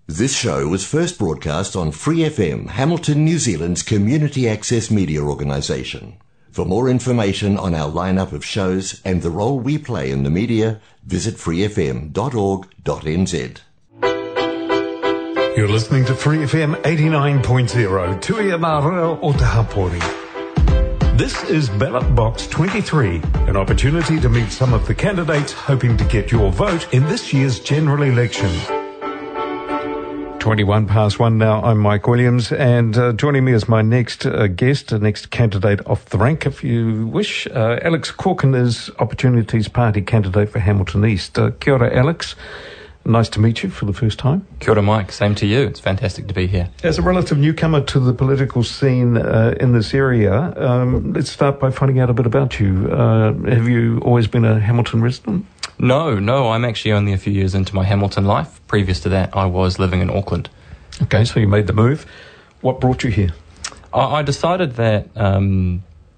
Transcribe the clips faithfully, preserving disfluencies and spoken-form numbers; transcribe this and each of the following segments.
This show was first broadcast on Free F M, Hamilton, New Zealand's community access media organisation. For more information on our lineup of shows and the role we play in the media, visit free f m dot org dot n z. You're listening to Free F M eighty-nine point zero, Tui Mara o Te Hapori. This is Ballot Box twenty-three, an opportunity to meet some of the candidates hoping to get your vote in this year's general election. twenty-one past one now. I'm Mike Williams, and uh, joining me as my next uh, guest, the next candidate off the rank, if you wish, uh, Alex Corkin is Opportunities Party candidate for Hamilton East. Uh, kia ora, Alex. Nice to meet you for the first time. Kia ora, Mike. Same to you. It's fantastic to be here. As a relative newcomer to the political scene uh, in this area, um, let's start by finding out a bit about you. Uh, have you always been a Hamilton resident? No, no. I'm actually only a few years into my Hamilton life. Previous to that, I was living in Auckland. Okay, so you made the move. What brought you here? I, I decided that um,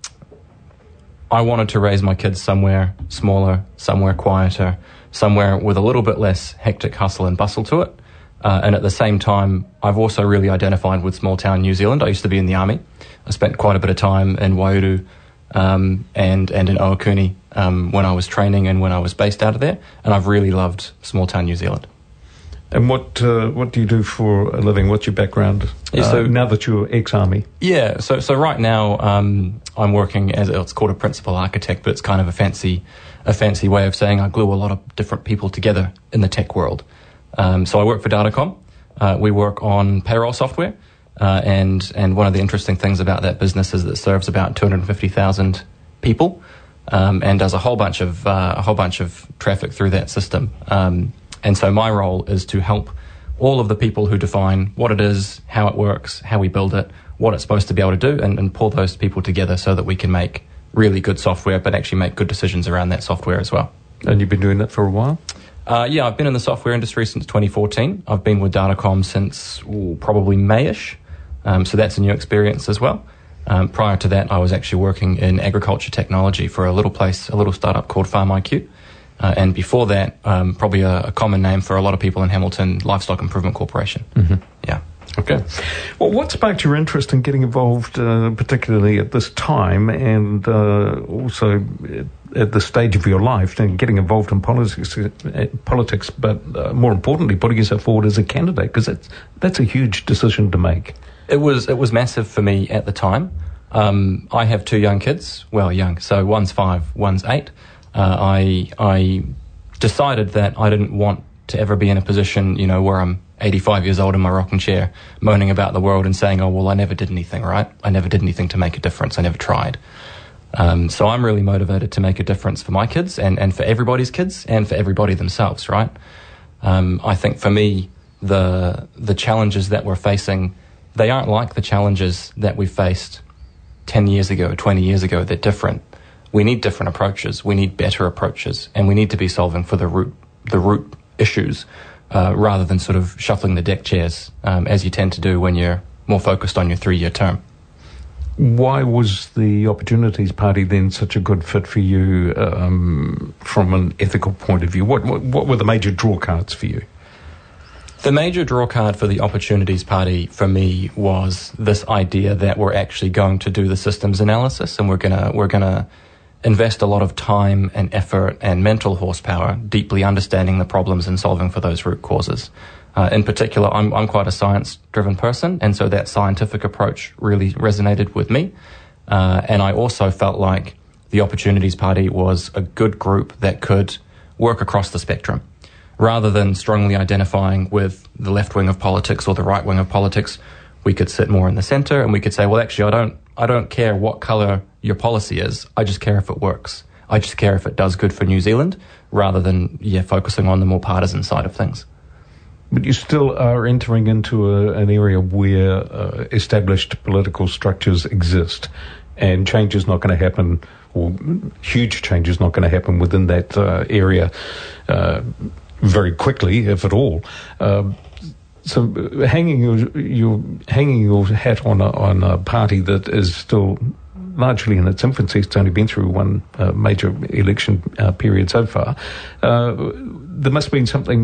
I wanted to raise my kids somewhere smaller, somewhere quieter, somewhere with a little bit less hectic hustle and bustle to it. Uh, and at the same time, I've also really identified with small town New Zealand. I used to be in the army. I spent quite a bit of time in Waiouru um, and, and in Ohakuni um, when I was training and when I was based out of there. And I've really loved small town New Zealand. And what uh, what do you do for a living? What's your background yeah, so, uh, now that you're ex-army? Yeah, so so right now um, I'm working as, it's called a principal architect, but it's kind of a fancy a fancy way of saying I glue a lot of different people together in the tech world. Um, so I work for Datacom. Uh, we work on payroll software, uh, and and one of the interesting things about that business is that it serves about two hundred fifty thousand people, um, and does a whole bunch of uh, a whole bunch of traffic through that system. Um, and so my role is to help all of the people who define what it is, how it works, how we build it, what it's supposed to be able to do, and, and pull those people together so that we can make really good software, but actually make good decisions around that software as well. And you've been doing that for a while? Uh, yeah, I've been in the software industry since twenty fourteen. I've been with Datacom since ooh, probably May-ish, um, so that's a new experience as well. Um, prior to that, I was actually working in agriculture technology for a little place, a little startup called Farm I Q. Uh, and before that, um, probably a, a common name for a lot of people in Hamilton, Livestock Improvement Corporation. Mm-hmm. Yeah. Okay. Well, what sparked your interest in getting involved, uh, particularly at this time, and uh, also at this stage of your life, and getting involved in politics, uh, politics, but uh, more importantly, putting yourself forward as a candidate, because that's that's a huge decision to make. It was it was massive for me at the time. Um, I have two young kids. Well, young. So one's five, one's eight. Uh, I I decided that I didn't want to ever be in a position, you know, where I'm eighty-five years old in my rocking chair, moaning about the world and saying, oh, well, I never did anything, right? I never did anything to make a difference. I never tried. Um, so I'm really motivated to make a difference for my kids and, and for everybody's kids and for everybody themselves, right? Um, I think for me, the the challenges that we're facing, they aren't like the challenges that we faced ten years ago, twenty years ago. They're different. We need different approaches. We need better approaches, and we need to be solving for the root the root issues uh, rather than sort of shuffling the deck chairs um, as you tend to do when you're more focused on your three-year term. Why was the Opportunities Party then such a good fit for you um, from an ethical point of view? What, what what were the major draw cards for you? The major draw card for the Opportunities Party for me was this idea that we're actually going to do the systems analysis, and we're gonna we're gonna invest a lot of time and effort and mental horsepower deeply understanding the problems and solving for those root causes. Uh, in particular, I'm, I'm quite a science-driven person, and so that scientific approach really resonated with me. Uh, and I also felt like the Opportunities Party was a good group that could work across the spectrum. Rather than strongly identifying with the left wing of politics or the right wing of politics, we could sit more in the center and we could say, well, actually, I don't I don't care what color your policy is. I just care if it works. I just care if it does good for New Zealand, rather than yeah focusing on the more partisan side of things. But you still are entering into a, an area where uh, established political structures exist, and change is not going to happen, or huge change is not going to happen within that uh, area uh, very quickly, if at all. Uh, So hanging your, your hanging your hat on a, on a party that is still largely in its infancy, it's only been through one uh, major election uh, period so far, uh, there must have been something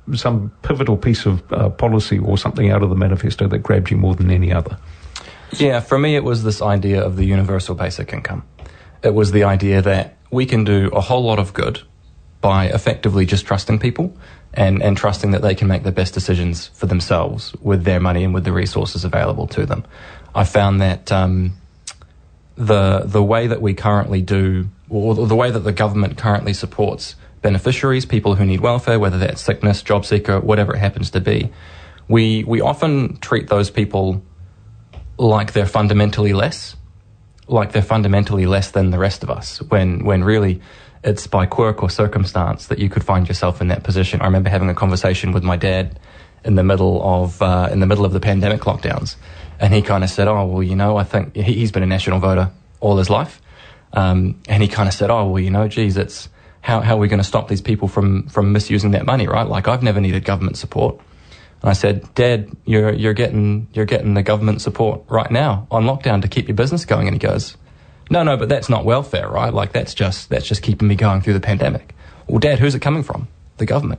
some pivotal piece of uh, policy or something out of the manifesto that grabbed you more than any other? Yeah, for me it was this idea of the universal basic income. It was the idea that we can do a whole lot of good by effectively just trusting people and, and trusting that they can make the best decisions for themselves with their money and with the resources available to them. I found that um, the the way that we currently do, or the way that the government currently supports beneficiaries, people who need welfare, whether that's sickness, job seeker, whatever it happens to be, we we often treat those people like they're fundamentally less, like they're fundamentally less than the rest of us, when when really it's by quirk or circumstance that you could find yourself in that position. I remember having a conversation with my dad in the middle of uh, in the middle of the pandemic lockdowns, and he kind of said, "Oh, well, you know, I think he, he's been a national voter all his life," um, and he kind of said, "Oh, well, you know, geez, it's how how are we going to stop these people from from misusing that money, right? Like, I've never needed government support." And I said, "Dad, you're you're getting you're getting the government support right now on lockdown to keep your business going." And he goes, "No, no, but that's not welfare, right? Like, that's just that's just keeping me going through the pandemic." Well, Dad, who's it coming from? The government.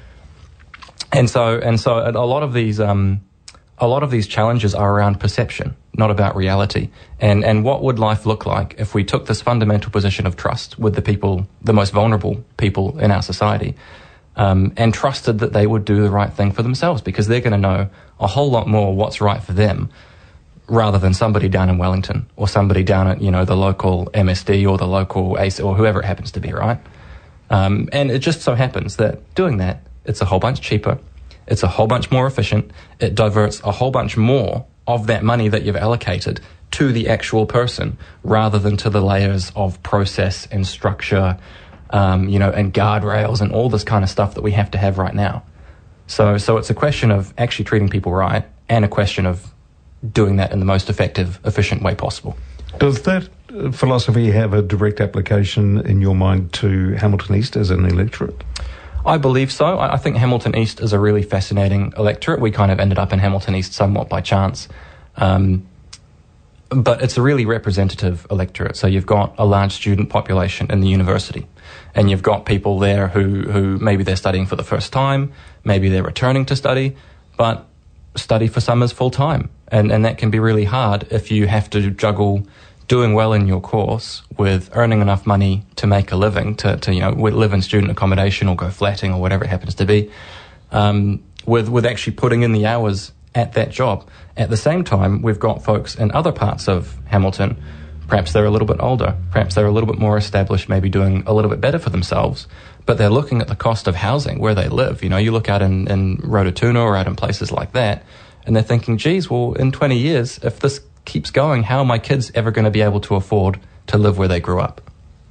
And so and so a lot of these um, a lot of these challenges are around perception, not about reality. And and what would life look like if we took this fundamental position of trust with the people, the most vulnerable people in our society, um, and trusted that they would do the right thing for themselves, because they're going to know a whole lot more what's right for them, rather than somebody down in Wellington or somebody down at, you know, the local M S D or the local A C E or whoever it happens to be, right? Um, and it just so happens that doing that, it's a whole bunch cheaper, it's a whole bunch more efficient, it diverts a whole bunch more of that money that you've allocated to the actual person, rather than to the layers of process and structure, um, you know, and guardrails and all this kind of stuff that we have to have right now. So, so it's a question of actually treating people right, and a question of doing that in the most effective, efficient way possible. Does that philosophy have a direct application in your mind to Hamilton East as an electorate? I believe so. I think Hamilton East is a really fascinating electorate. We kind of ended up in Hamilton East somewhat by chance. Um, but it's a really representative electorate. So you've got a large student population in the university, and you've got people there who, who maybe they're studying for the first time, maybe they're returning to study, but study for some is full time. And, and that can be really hard if you have to juggle doing well in your course with earning enough money to make a living, to, to you know, live in student accommodation or go flatting or whatever it happens to be, um, with, with actually putting in the hours at that job. At the same time, we've got folks in other parts of Hamilton, perhaps they're a little bit older, perhaps they're a little bit more established, maybe doing a little bit better for themselves, but they're looking at the cost of housing where they live. You know, you look out in, in Rototuna or out in places like that, and they're thinking, geez, well, in twenty years, if this keeps going, how are my kids ever going to be able to afford to live where they grew up?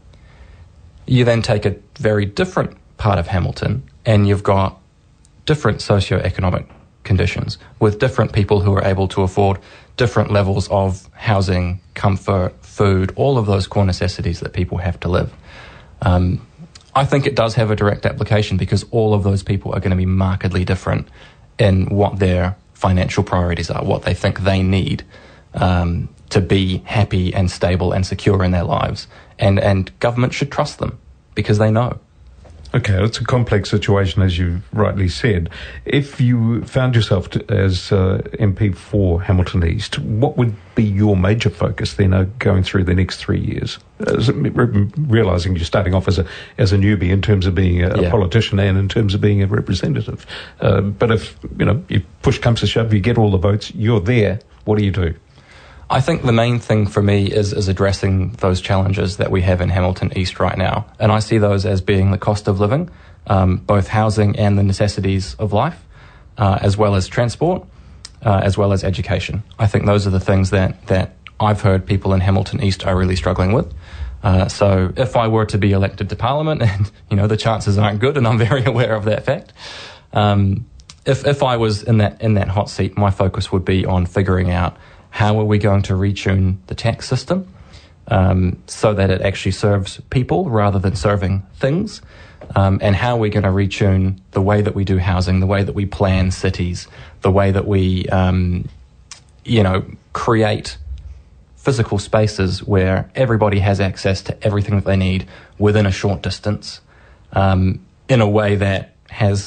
You then take a very different part of Hamilton, and you've got different socioeconomic conditions with different people who are able to afford different levels of housing, comfort, food, all of those core necessities that people have to live. Um, I think it does have a direct application, because all of those people are going to be markedly different in what their financial priorities are, what they think they need um, to be happy and stable and secure in their lives. And, and government should trust them, because they know. Okay, it's a complex situation, as you've rightly said. If you found yourself to, as uh, M P for Hamilton East, what would be your major focus then uh, going through the next three years? As, re- realising you're starting off as a as a newbie in terms of being a, yeah. a politician and in terms of being a representative. Uh, but if, you know, you push comes to shove, you get all the votes, you're there, what do you do? I think the main thing for me is, is addressing those challenges that we have in Hamilton East right now. And I see those as being the cost of living, um, both housing and the necessities of life, uh, as well as transport, uh, as well as education. I think those are the things that, that I've heard people in Hamilton East are really struggling with. Uh, so if I were to be elected to Parliament, and, you know, the chances aren't good, and I'm very aware of that fact, um, if, if I was in that, in that hot seat, my focus would be on figuring out how are we going to retune the tax system um, so that it actually serves people rather than serving things, um, and how are we going to retune the way that we do housing, the way that we plan cities, the way that we, um, you know, create physical spaces where everybody has access to everything that they need within a short distance, um, in a way that has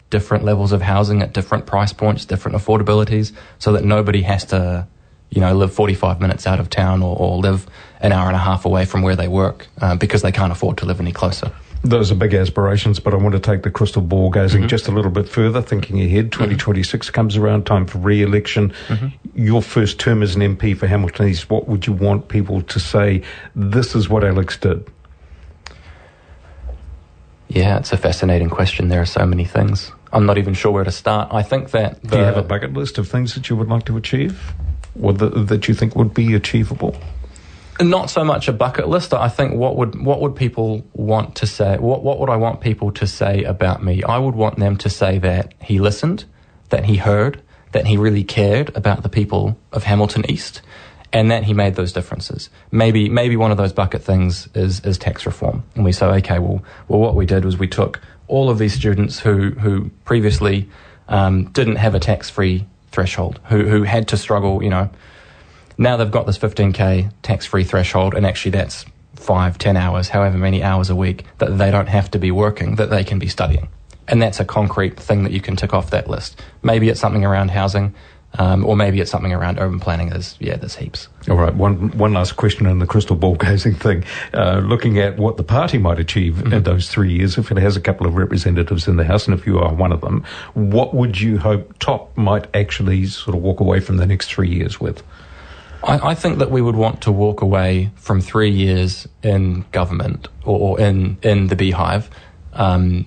different levels of housing at different price points, different affordabilities, so that nobody has to, you know, live forty-five minutes out of town or, or live an hour and a half away from where they work uh, because they can't afford to live any closer. Those are big aspirations, but I want to take the crystal ball gazing mm-hmm. just a little bit further, thinking ahead. twenty twenty-six mm-hmm. comes around, time for re-election. Mm-hmm. Your first term as an M P for Hamilton East, what would you want people to say, this is what Alex did? Yeah, it's a fascinating question. There are so many things. I'm not even sure where to start. I think that... The, Do you have a bucket list of things that you would like to achieve, or the, that you think would be achievable? Not so much a bucket list. I think what would what would people want to say? What what would I want people to say about me? I would want them to say that he listened, that he heard, that he really cared about the people of Hamilton East, and that he made those differences. Maybe maybe one of those bucket things is is tax reform, and we say, okay, well, well, what we did was we took all of these students who who previously um, didn't have a tax-free threshold, who who had to struggle, you know. Now they've got this fifteen K tax-free threshold, and actually that's five, ten hours, however many hours a week that they don't have to be working, that they can be studying. And that's a concrete thing that you can tick off that list. Maybe it's something around housing, um, or maybe it's something around urban planning. There's, yeah, there's heaps. All right, one one last question on the crystal ball gazing thing. Uh, looking at what the party might achieve mm-hmm. in those three years, if it has a couple of representatives in the House, and if you are one of them, what would you hope Top might actually sort of walk away from the next three years with? I, I think that we would want to walk away from three years in government or, or in, in the Beehive. Um,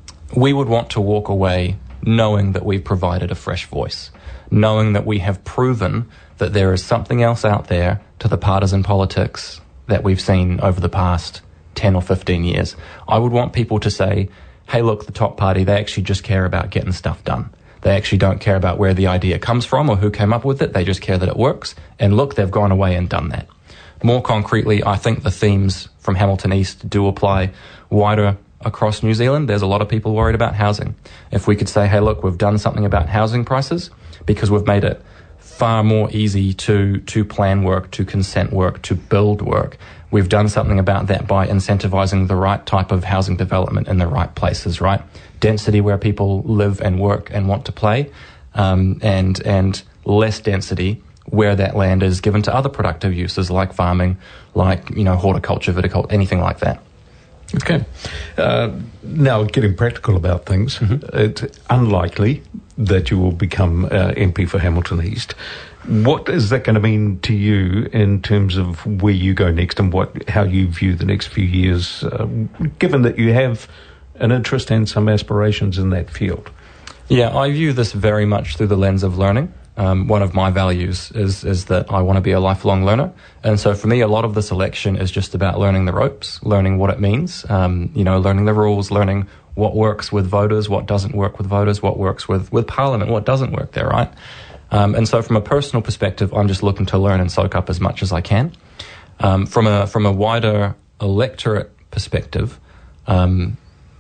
we would want to walk away knowing that we've provided a fresh voice, knowing that we have proven that there is something else out there to the partisan politics that we've seen over the past ten or fifteen years. I would want people to say, hey, look, the Top party, they actually just care about getting stuff done. They actually don't care about where the idea comes from or who came up with it. They just care that it works. And look, they've gone away and done that. More concretely, I think the themes from Hamilton East do apply wider across New Zealand. There's a lot of people worried about housing. If we could say, hey, look, we've done something about housing prices because we've made it far more easy to, to plan work, to consent work, to build work. We've done something about that by incentivizing the right type of housing development in the right places, right? Density where people live and work and want to play, um, and and less density where that land is given to other productive uses like farming, like, you know, horticulture, viticulture, anything like that. Okay. Uh, now, getting practical about things, mm-hmm. it's unlikely that you will become uh, M P for Hamilton East. What is that going to mean to you in terms of where you go next and what how you view the next few years, uh, given that you have an interest and some aspirations in that field? Yeah, I view this very much through the lens of learning. Um, one of my values is is that I want to be a lifelong learner. And so for me, a lot of this election is just about learning the ropes, learning what it means, um, you know, learning the rules, learning what works with voters, what doesn't work with voters, what works with, with Parliament, what doesn't work there, right? Um, and so from a personal perspective, I'm just looking to learn and soak up as much as I can. Um, from a from a wider electorate perspective, um,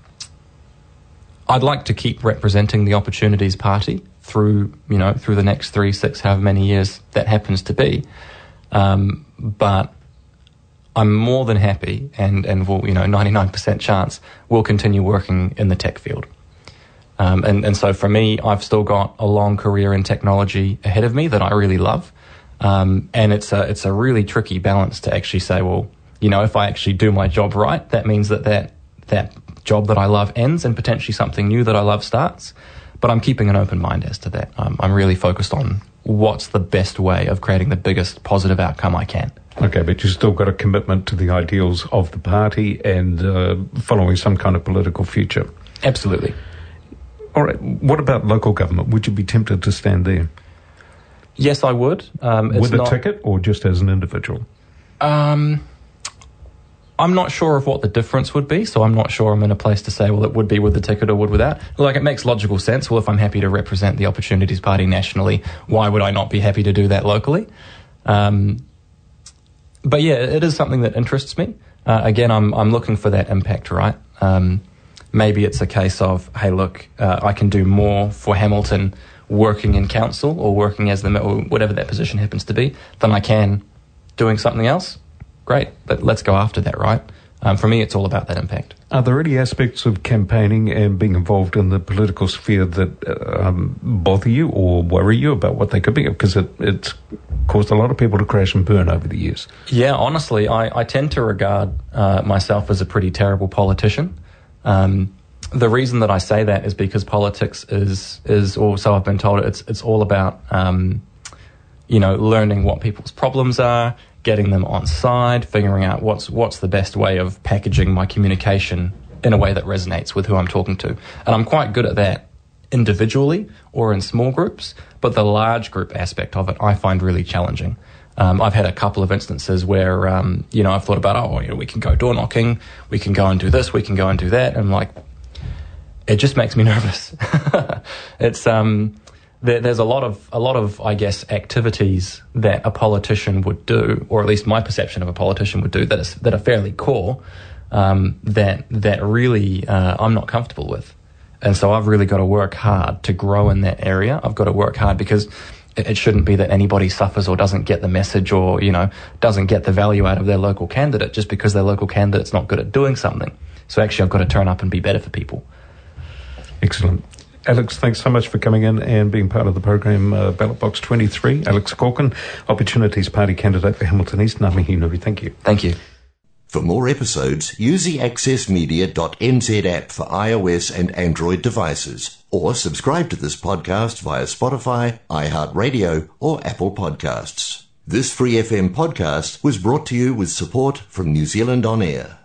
I'd like to keep representing the Opportunities Party through, you know, through the next three, six, however many years that happens to be. Um, but I'm more than happy and, and will, you know, ninety-nine percent chance will continue working in the tech field. Um, and, and so for me, I've still got a long career in technology ahead of me that I really love. Um, and it's a, it's a really tricky balance to actually say, well, you know, if I actually do my job right, that means that that, that job that I love ends and potentially something new that I love starts. But I'm keeping an open mind as to that. Um, I'm really focused on what's the best way of creating the biggest positive outcome I can. Okay, but you've still got a commitment to the ideals of the party and uh, following some kind of political future. Absolutely. All right, what about local government? Would you be tempted to stand there? Yes, I would. Um, it's With a not, ticket or just as an individual? Um, I'm not sure of what the difference would be, so I'm not sure I'm in a place to say, well, it would be with the ticket or would without. Like, it makes logical sense. Well, if I'm happy to represent the Opportunities Party nationally, why would I not be happy to do that locally? Um, but yeah, it is something that interests me. Uh, again, I'm I'm looking for that impact, right? Um, maybe it's a case of, hey, look, uh, I can do more for Hamilton working in council or working as the, or whatever that position happens to be, than I can doing something else. Great, but let's go after that, right? um, for me, it's all about that impact. Are there any aspects of campaigning and being involved in the political sphere that um, bother you or worry you about what they could be? Because it, it's caused a lot of people to crash and burn over the years. Yeah, honestly, I, I tend to regard uh, myself as a pretty terrible politician. Um, the reason that I say that is because politics is, is or so I've been told, it's it's all about, um, you know, learning what people's problems are, getting them on side, figuring out what's what's the best way of packaging my communication in a way that resonates with who I'm talking to. And I'm quite good at that individually or in small groups, but the large group aspect of it I find really challenging. Um, I've had a couple of instances where, um, you know, I've thought about, oh, you know, we can go door knocking, we can go and do this, we can go and do that. And I'm like, it just makes me nervous. It's, um, there, there's a lot of, a lot of, I guess, activities that a politician would do, or at least my perception of a politician would do, that is, that are fairly core, um, that, that really, uh, I'm not comfortable with. And so I've really got to work hard to grow in that area. I've got to work hard because it, it shouldn't be that anybody suffers or doesn't get the message or, you know, doesn't get the value out of their local candidate just because their local candidate's not good at doing something. So actually I've got to turn up and be better for people. Excellent. Alex, thanks so much for coming in and being part of the program, uh, Ballot Box twenty-three. Alex Corkin, Opportunities Party candidate for Hamilton East. Ngā mihi nui. Thank you. Thank you. For more episodes, use the access media dot n z app for iOS and Android devices, or subscribe to this podcast via Spotify, iHeartRadio, or Apple Podcasts. This Free F M podcast was brought to you with support from New Zealand On Air.